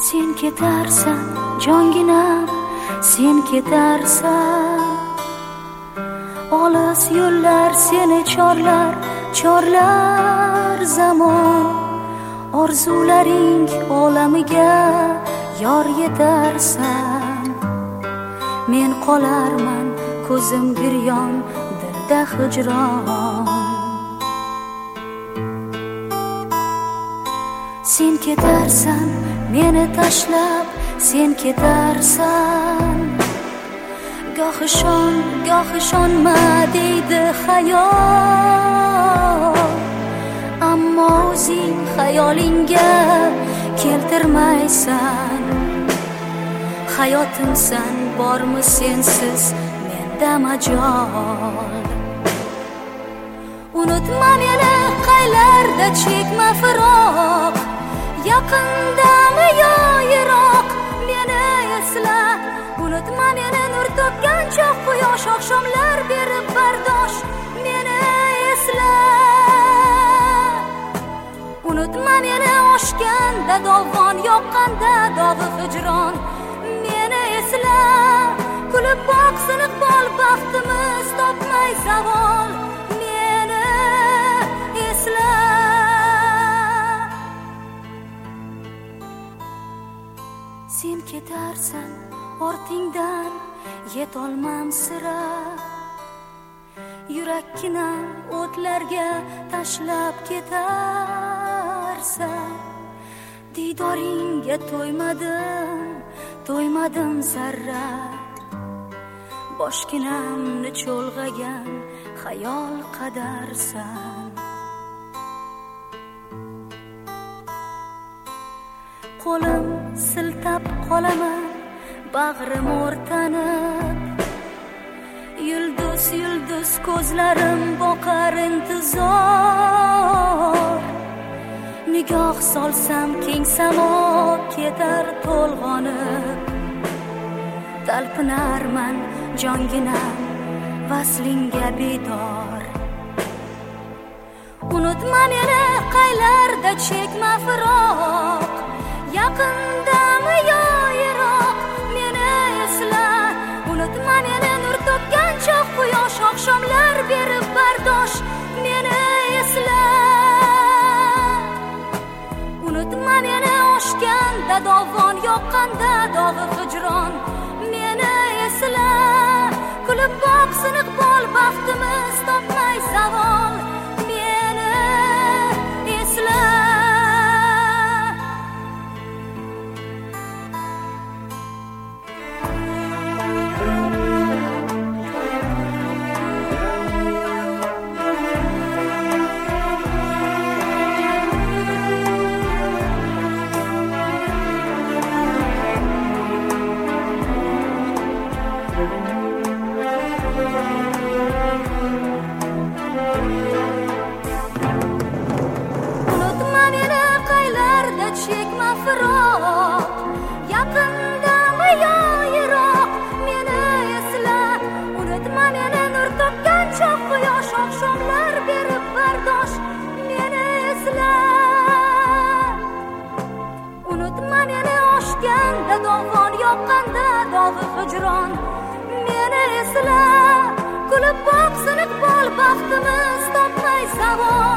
Sen ketarsan jonginam, sen ketarsan. Olis yo'llar seni chorlar zamon. Orzularing olamiga yor yetarsan. Men qolarman ko'zim giryon, dilda hijron. Sen ketarsan meni tashlab, sen ketarsan. Goh ishonma deydi xayol, ammo o'zing xayolingga keltirmaysan. Hayotimsan bormi sensiz menda majol. Unutma meni qaylarda chekma firoq, yaqindami yo yiroq meni esla. Unutma meni nur topgan choq quyosh, oqshomlar berib bardosh meni esla. Unutma meni oshganda dovon, yoqqanda dog'i hijron meni esla. Kulib boq siniq bol, baxtimiz topmay zavol meni esla. Sen ketarsan ortingdan yetolmam sira. Yurakkinam o'tlarga tashlab ketarsan. Diydoringga to'ymadim zarra. Boshginamni cho'lg'agan xayol qadarsan. Qo'lim siltab qolaman, bag'rim o'rtanib. Yulduz ko'zlarim boqar intizor. Nigoh solsam keng samo ketar to'lg'onib. Talpinarman jonginam vaslingga bedor. Unutma meni qaylarda chekma firoq, yaqindami yo yiroq meni esla. Unutma meni nur topgan choq quyosh, oqshomlar berib bardosh meni esla. Unutma meni oshganda dovon, yoqqanda dog'i hijron meni esla. Kulib boq siniq bol, baxtimiz topmay zavol meni esla. Unutma meni qaylarda chekma firoq, yaqindami yo yiroq meni esla. Unutma meni nur topgan choq quyosh, oqshomlar berib bardosh meni esla. Unutma meni oshganda dovon, yoqqanda dog'i hijron meni esla. Kulib boq siniq bol, baxtimiz topmay zavol